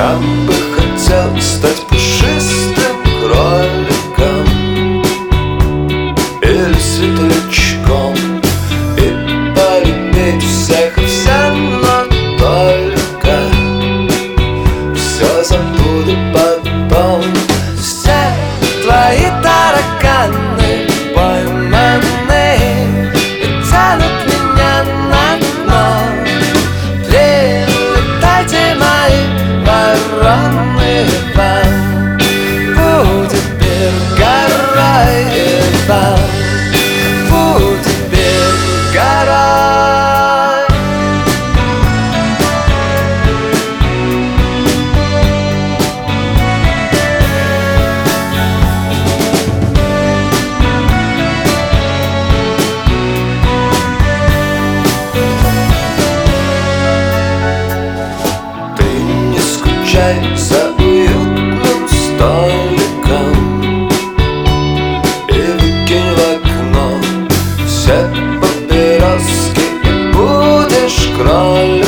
Я бы хотел стать пушистым кроликом или светлячком и полюбить всех и вся, но только все забуду потом. Все твои тараканы пойманы и тянут меня на дно. Прилетайте, мои вороны, вам будет мир горой, и вам будет мир горой. Ты не скучай за уютным столиком и выкинь в окно все папироски, и будешь кроликом.